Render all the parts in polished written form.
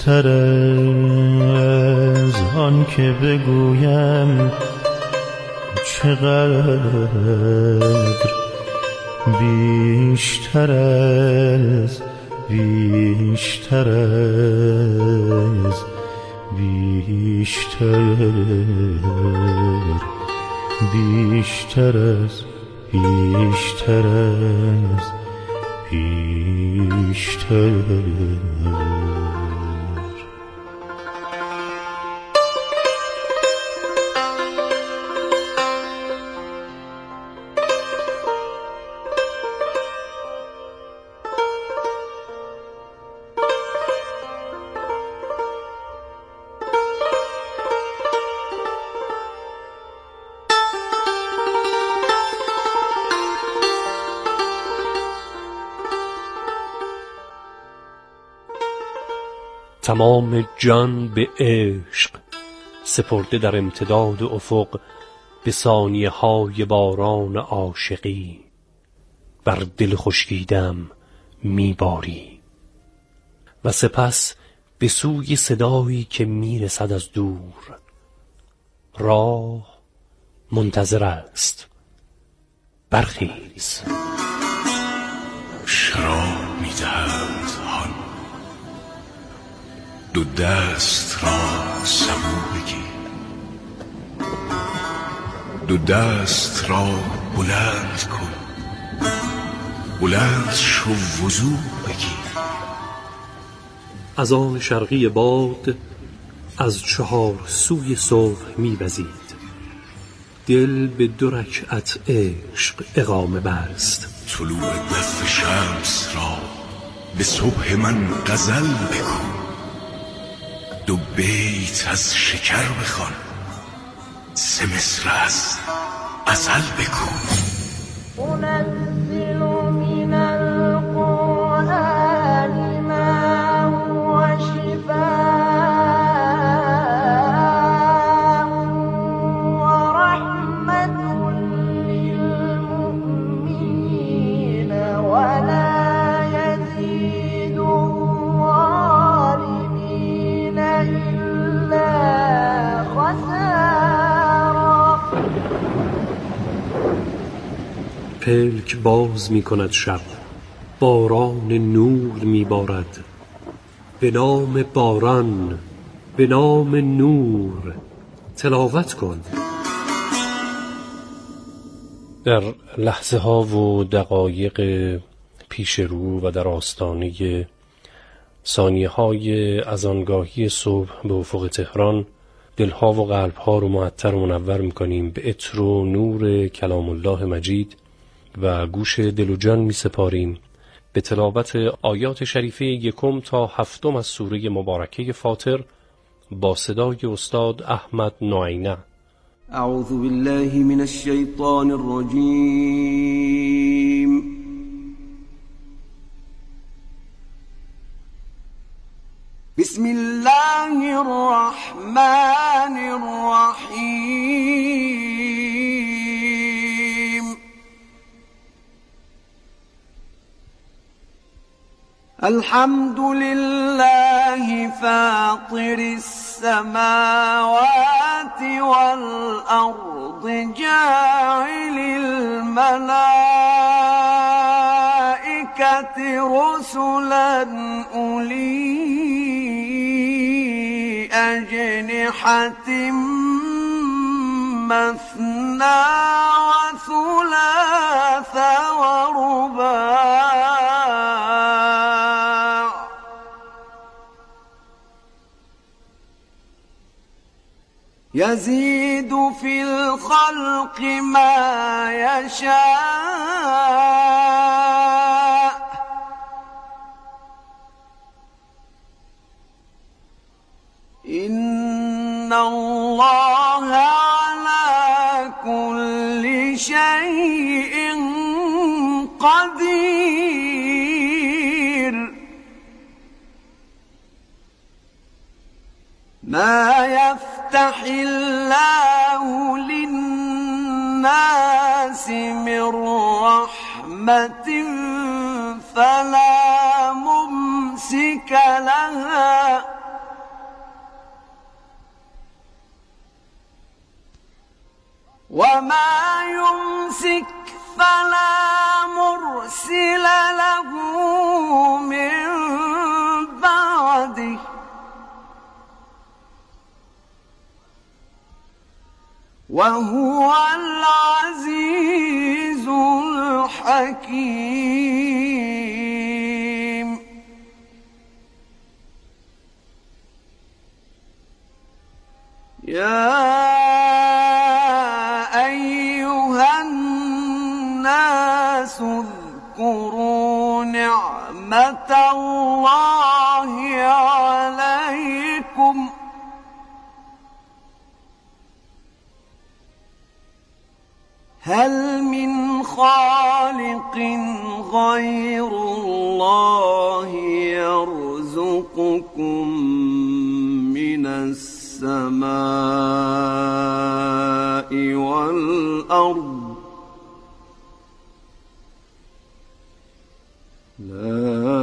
بهتر از آن که بگویم چقدر، بیشتر از بیشتر از بیشتر، بیشتر از بیشتر از بیشتر. تمام جان به عشق سپرده در امتداد افق، به ثانیه های باران عاشقی بر دل خشکیدم میباری. و سپس به سوی صدایی که میرسد از دور، راه منتظر است، برخیز. شراب میدهند هان، دو دست را سبو بگیر، دو دست را بلند کن، بلند شو وضو بگیر. از آن شرقی باد از چهار سوی صبح میوزید، دل به 2 رکعت عشق اقامه بست. طلوع دف شمس را به صبح من غزل بگو، 2 بیت از شکر بخوان، 3 مصرع از غزل بگو. أنزل من القرآن ما هو شفاء ورحمة للمؤمنين ولا يزيد الظالمين إلا خسارا. پلک باز می کند شب، باران نور می بارد. به نام باران، به نام نور تلاوت کن. در لحظه ها و دقایق پیش رو و در آستانه ثانیه های از آنگاهی صبح به افق تهران، دلها و قلبها رو معطر و منور میکنیم به عطر و نور کلام الله مجید و گوش دل و جان می سپاریم به تلاوت آیات شریفه 1 تا 7 از سوره مبارکه فاطر با صدای استاد احمد نوعینه. اعوذ بالله من الشیطان الرجیم. بسم الله الرحمن الرحیم. الحمد لله فاطر السماوات والأرض جاعل الملائكة رسلا أولي أجنحة مثنى وثلاث ورباع يزيد في الخلق ما يشاء إن الله على كل شيء قدير. ما يفتح الله للناس من رحمة فلا ممسك لها وما يمسك فلا مرسل له من بعده وهو العزيز الحكيم. يا أيها الناس اذكروا نعمة الله عليكم هل من خالق غير الله يرزقكم من السماء والأرض لا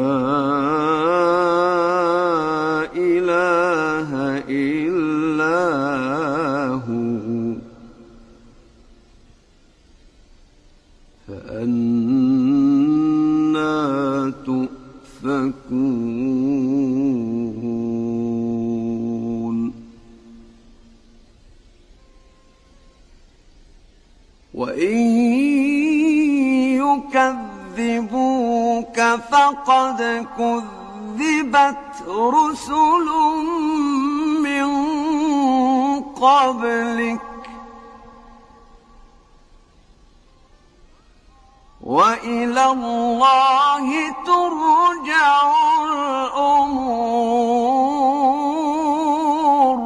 إله إلا هو فأنى تؤفكون. وإن يكذبوك فقد كذبت رسل من قبلك وإلى الله ترجع الأمور.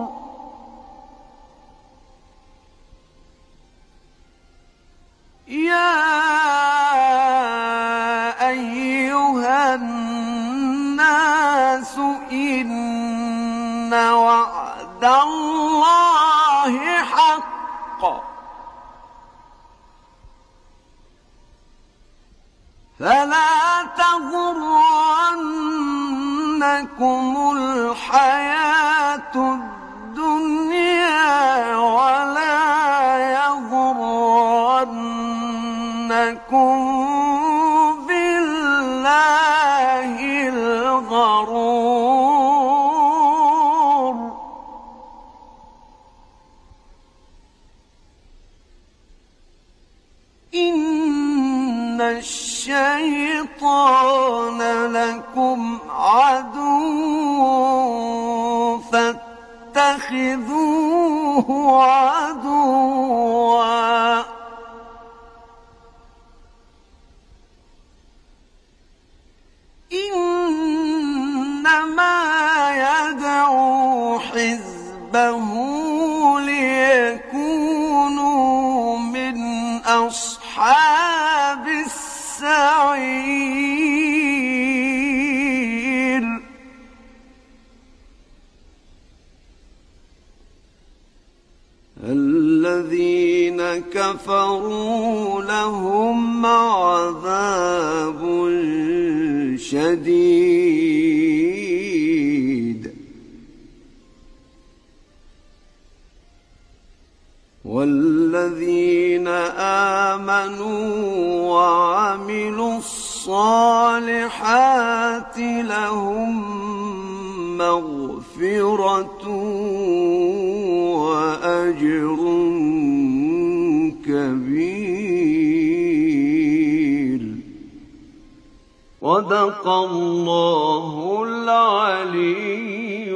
يا أيها الناس إن وعد الله حق فلا تغرنكم الحياة الدنيا ولا يغرنكم بالله الغرور. إن الشيطان لكم عدو فاتخذوه عدوا إنما يدعو حزبه ليكونوا من أصحاب السعير. الذين كفروا لهم عذاب شديد والذين آمنوا وعملوا الصالحات لهم مغفرة وأجر كبير. صدق الله العلي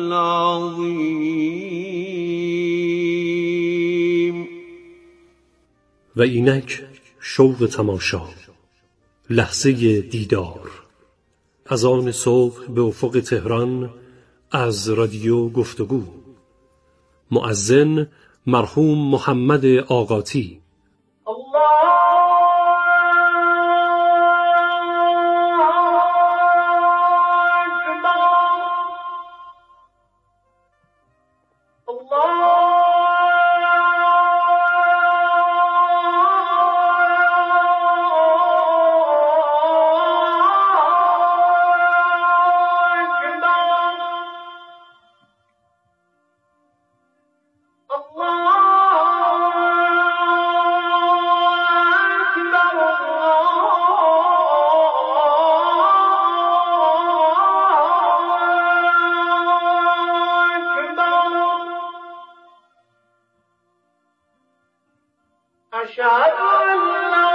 العظيم. و اینک شوق تماشا، لحظه دیدار، از آن صبح به افق تهران از رادیو گفتگو. مؤذن مرحوم محمد آقاتی. Allah أشهد أن لا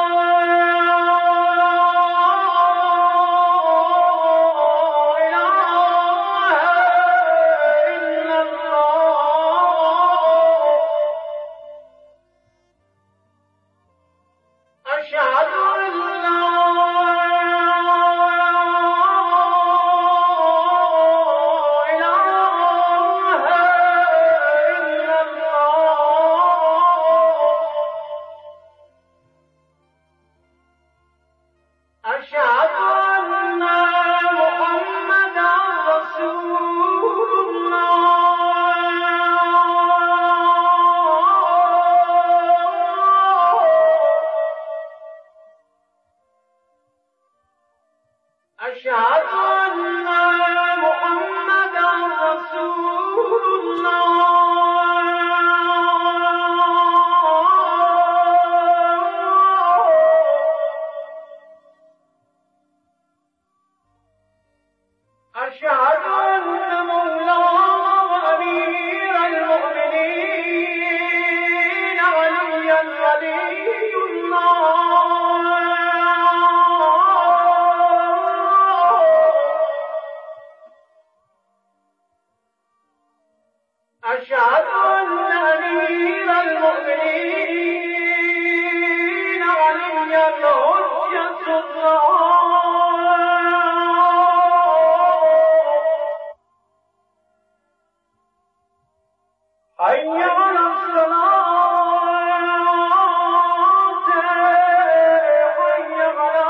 أشهد أن أمير المؤمنين علي الحجة حي على الصلاة حي على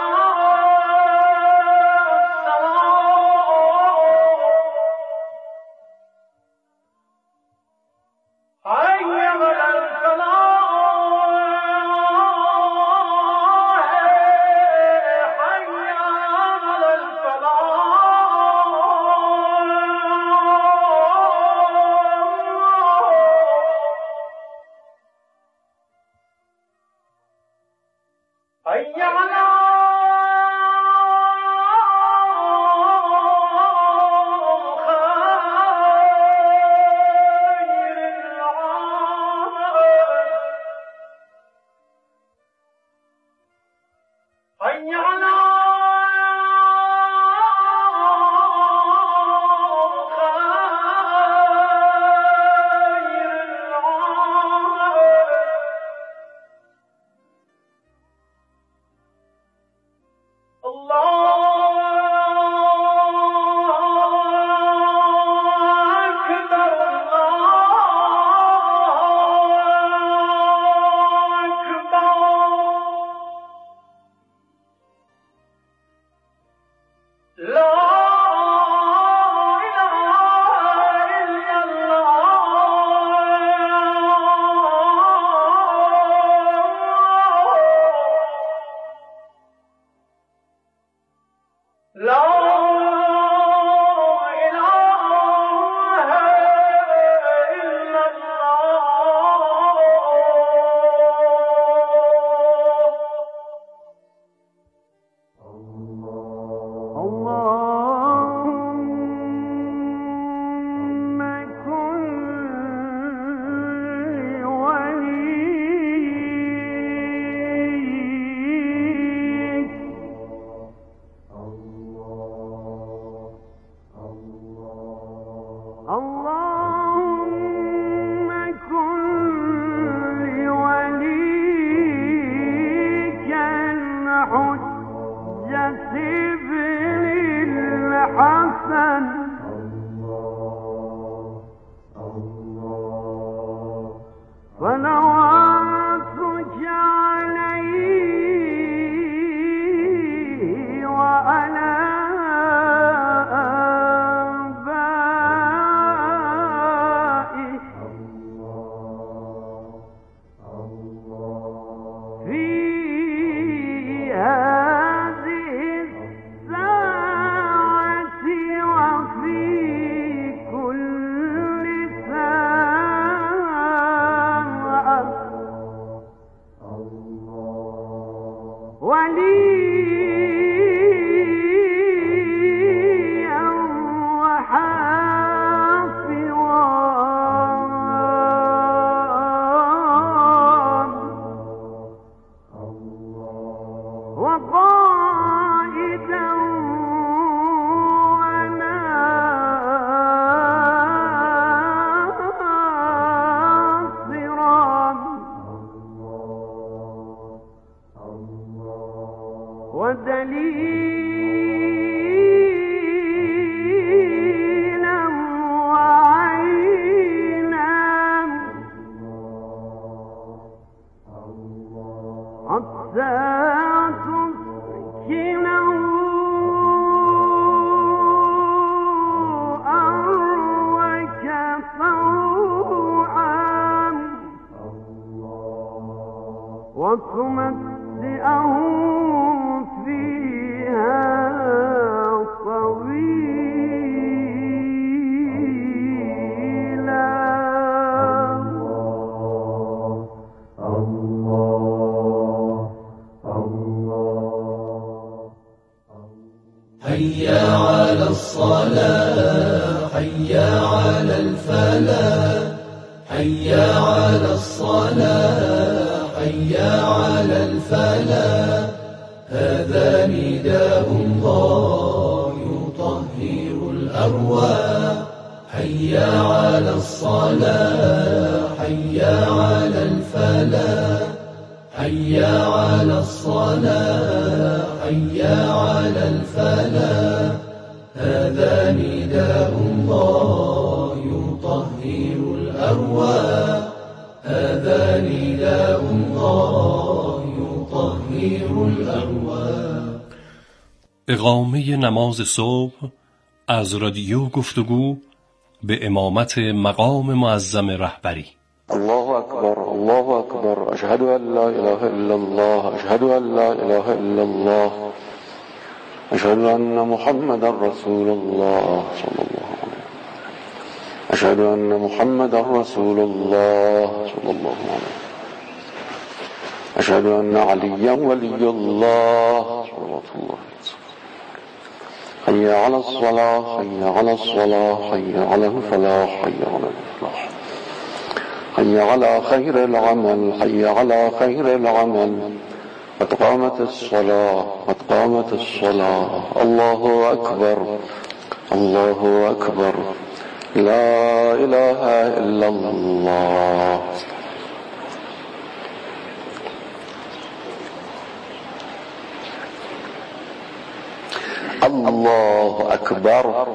ودليلا وعينا حتى تسكنه أرضك طوعا وتمتعه فيها طويلا. حي على الصلاة حي على الفلاح حي على الصلاة حي على الفلاح هذا نداء الله يطهر الأرواح حي على الصلاة حي على الفلاح حي على الصلاة حي على الفلاح هذا نداء الله يطهر الأرواح هذا نداء الله يطهر الأرواح. اقامه نماز صبح از رادیو گفتگو به امامت مقام معظم رهبری. الله أكبر الله أكبر أشهد أن لا إله إلا الله أشهد أن لا إله إلا الله أشهد أن محمد رسول الله صلى الله عليه وسلم أشهد أن محمد رسول الله صلى الله عليه وسلم أشهد أن عليا ولي الله صلوات الله عليه وسلم. حي على الصلاة حي على الصلاة حي على الفلاح حي على الفلاح حي على خير العمل حي على خير العمل قد قامت الصلاة قد قامت الصلاة. الله أكبر الله أكبر لا إله إلا الله. الله أكبر.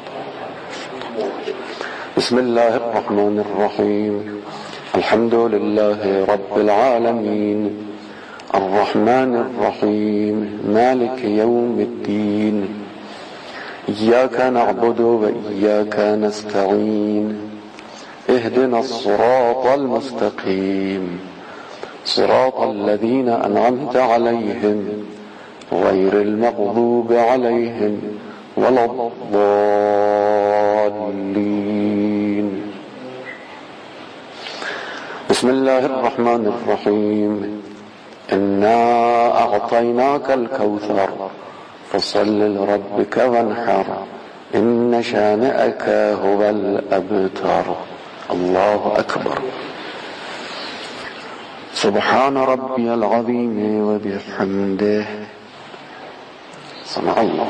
بسم الله الرحمن الرحيم الحمد لله رب العالمين الرحمن الرحيم مالك يوم الدين إياك نعبد وإياك نستعين اهدنا الصراط المستقيم صراط الذين أنعمت عليهم غير المغضوب عليهم ولا الضالين. بسم الله الرحمن الرحيم إنا أعطيناك الكوثر فصل لربك وانحر إن شانئك هو الأبتر. الله أكبر. سبحان ربي العظيم وبحمده سمع الله.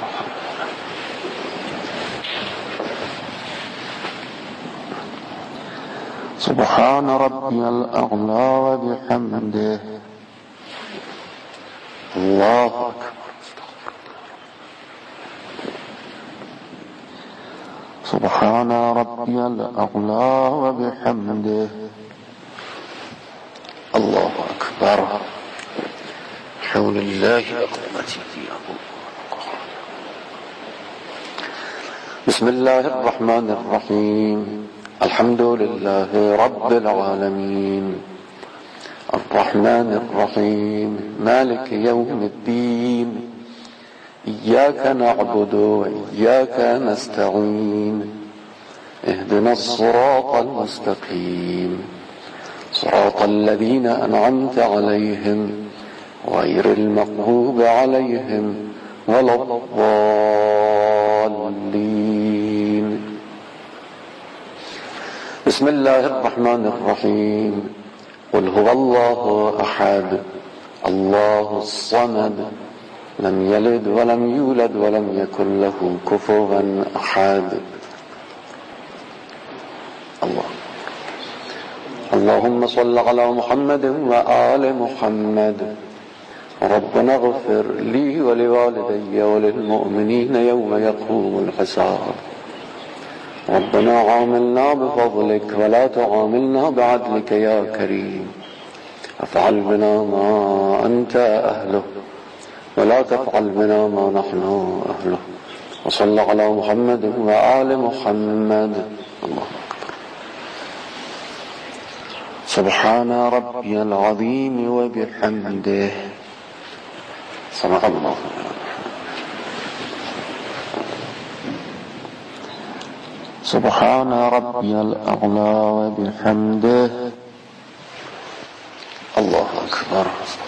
سبحان ربي الأعلى وبحمده الله أكبر. سبحان ربي الأعلى وبحمده الله أكبر. حول الله أقومتي بسم الله الرحمن الرحيم الحمد لله رب العالمين الرحمن الرحيم مالك يوم الدين إياك نعبد وإياك نستعين اهدنا الصراط المستقيم صراط الذين أنعمت عليهم غير المغضوب عليهم ولا الضالين. بسم الله الرحمن الرحيم قل هو الله أحد الله الصمد لم يلد ولم يولد ولم يكن له كفوا أحد. اللهم صل على محمد وآل محمد ربنا اغفر لي ولوالدي وللمؤمنين يوم يقوم الحساب ربنا عاملنا بفضلك ولا تعاملنا بعدلك يا كريم افعل بنا ما أنت أهله ولا تفعل بنا ما نحن أهله وصل على محمد وآل محمد. الله أكبر. سبحان ربي العظيم وبحمده. صدق الله. سبحان ربي الأعلى وبحمده. الله أكبر.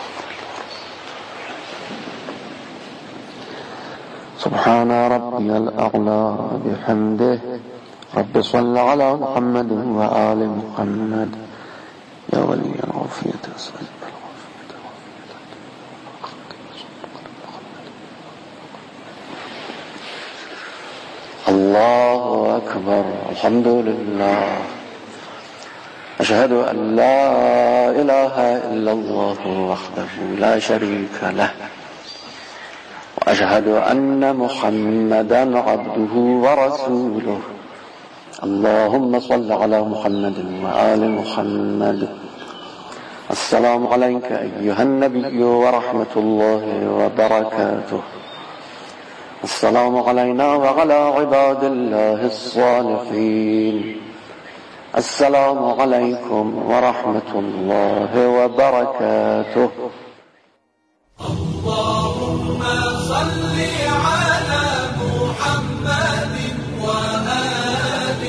سبحان ربي الأعلى بحمده. رب صل على محمد وآل محمد. يا ولي العافية أسألك الله أكبر. الحمد لله. أشهد أن لا إله إلا الله وحده لا شريك له وأشهد أن محمدا عبده ورسوله. اللهم صل على محمد وآل محمد. السلام عليك أيها النبي ورحمة الله وبركاته. السلام علينا وعلى عباد الله الصالحين. السلام عليكم ورحمة الله وبركاته. اللهم صل على محمد وآل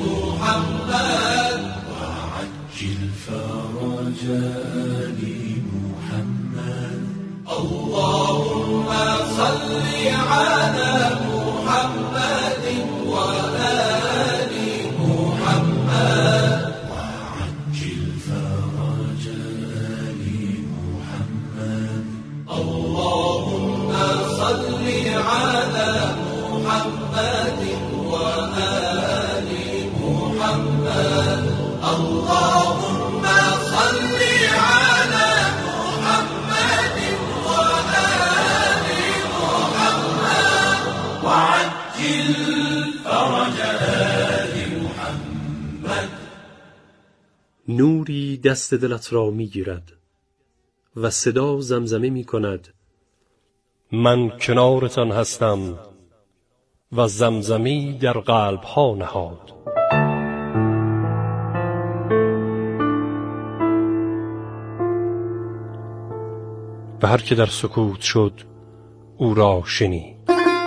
محمد وعجل فرج آل محمد. اللهم صل على محمد وآل محمد وعجل فرج آل محمد. اللهم صل على محمد وآل محمد. اللهم صل على محمد وآل محمد وعجل فرج آل محمد. نوری دست دلت را می گیرد و صدا زمزمه می کند من کنارتان هستم و زمزمی در قلب ها نهاد. و هر که در سکوت شد او را شنید.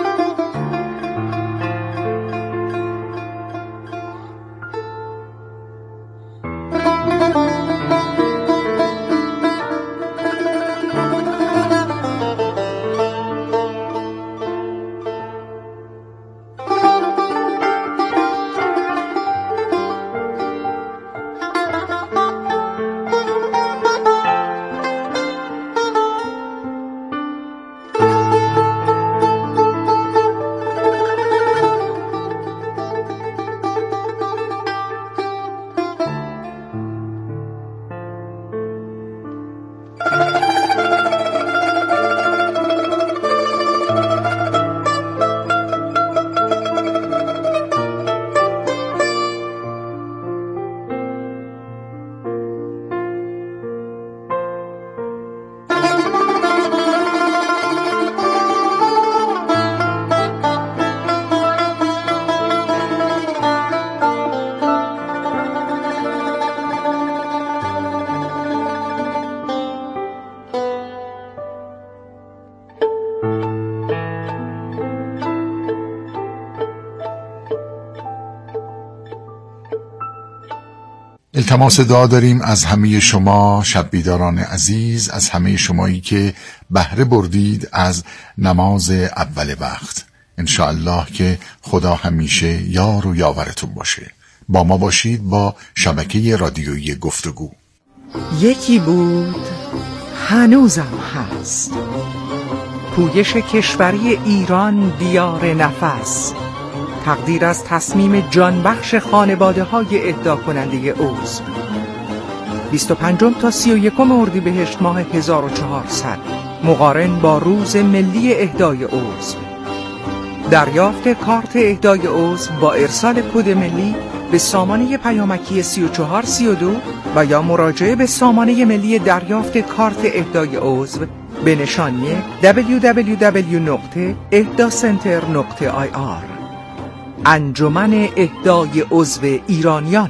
التماس دعا داریم از همه شما شب بیداران عزیز، از همه شمایی که بهره بردید از نماز اول وقت. انشاءالله که خدا همیشه یار و یاورتون باشه. با ما باشید با شبکه رادیویی گفتگو. یکی بود هنوزم هست، پویش کشوری ایران دیار نفس، تقدیر از تصمیم جانبخش خانواده های اهدا کننده عضو. 25 تا 31 اردیبهشت ماه 1400 مقارن با روز ملی اهدای عضو. دریافت کارت اهدای عضو با ارسال کد ملی به سامانه پیامکی 3432 و یا مراجعه به سامانه ملی دریافت کارت اهدای عضو به نشانی www.ehdacenter.ir. انجمن اهدای عضو ایرانیان.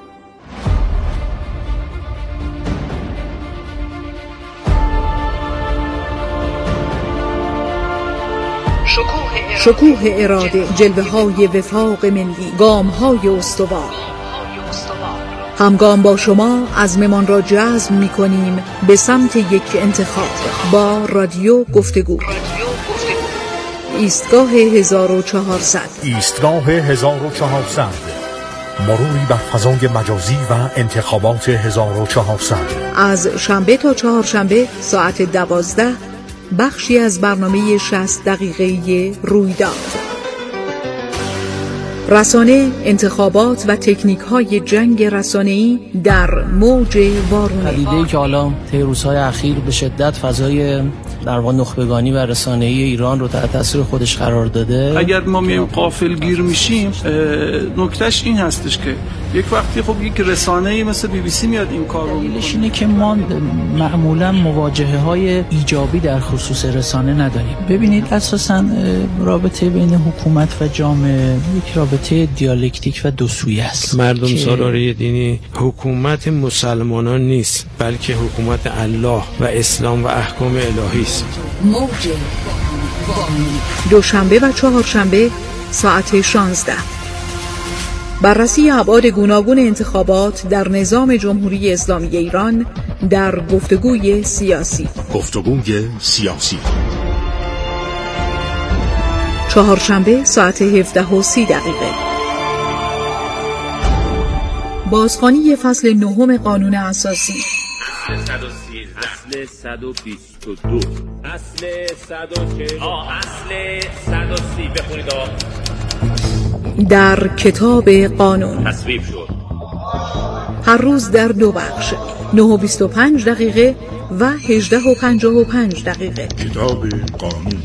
شکوه اراده، جلوه‌های وفاق ملی، گام‌های استوار. همگام با شما عزممان را جزم می‌کنیم به سمت یک انتخاب با رادیو گفتگو. ایستگاه 1400. ایستگاه 1400. مروری بر فضای مجازی و انتخابات 1400. از شنبه تا چهارشنبه ساعت 12 بخشی از برنامه 60 دقیقه‌ای رویداد. رسانه، انتخابات و تکنیک‌های جنگ رسانه‌ای در موج وارونه. پدیده‌ای که حالا طی روزهای اخیر به شدت فضای در واقع نخبگانی و رسانه‌ای ایران رو تحت تاثیر خودش قرار داده. اگر ما میایم غافلگیر میشیم، نکتهش این هستش که یک وقتی خب یک رسانه‌ای مثل BBC میاد این کار رو میکنه. اینه که ما معمولا مواجهه‌های ایجابی در خصوص رسانه نداریم. ببینید اساساً رابطه بین حکومت و جامعه یک رابطه دیالکتیک و دو سویه است. مردم سالاری دینی حکومت مسلمانان نیست، بلکه حکومت الله و اسلام و احکام الهی است. دوشنبه و چهارشنبه ساعت 16. بررسی ابعاد گوناگون انتخابات در نظام جمهوری اسلامی ایران در گفتگوی سیاسی. گفتگوی سیاسی. چهارشنبه ساعت 17:30. بازخوانی فصل 9 قانون اساسی. اصل 122 اصل 140 اصل 130 بخونید. در کتاب قانون تصویب شد. هر روز در دو بخش، 9:25 و 18:55. کتاب قانون.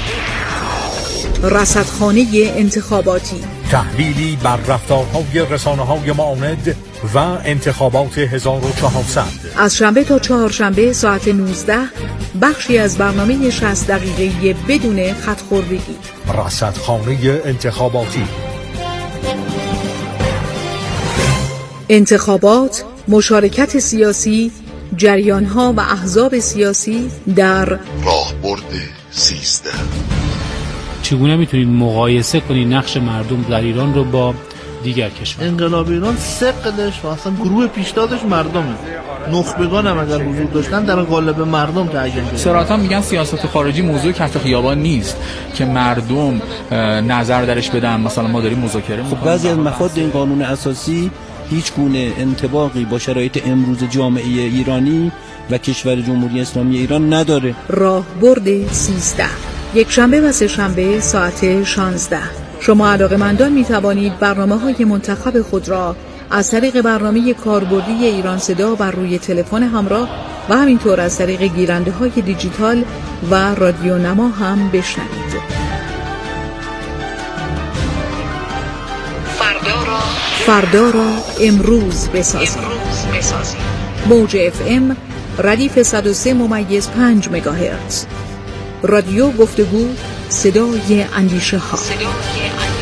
رصدخانه انتخاباتی، تحلیلی بر رفتارهای رسانه‌های معاند و انتخابات 1400. از شنبه تا چهارشنبه ساعت 19 بخشی از برنامه 60 دقیقه‌ای بدون خط‌خوردگی. رصدخانه انتخاباتی. انتخابات، مشارکت سیاسی، جریان‌ها و احزاب سیاسی در راهبرد 13. چگونه میتونید مقایسه کنید نقش مردم در ایران رو با دیگر کشور؟ انقلاب ایران ثقلش و اصلا گروه پیشتازش مردمه. نخبگان هم اگر حضور داشتن در قالب مردم تعیین شده. صراحتا میگن سیاست خارجی موضوع کف خیابان نیست که مردم نظر درش بدن. مثلا ما داریم مذاکره می‌کنیم. خب بعضی از مفاد این قانون اساسی هیچ گونه انطباقی با شرایط امروز جامعه ایرانی و کشور جمهوری اسلامی ایران نداره. راهبرد 13. یک شنبه و سه شنبه ساعت 16. شما علاقه‌مندان می توانید برنامه‌های منتخب خود را از طریق برنامه کاربردی ایران صدا بر روی تلفن همراه و همینطور از طریق گیرنده‌های دیجیتال و رادیو نما هم بشنوید. فردا را امروز بسازید. موج FM ردیف 103.5 مگاهرتز. رادیو گفتگو، صدای اندیشه ها.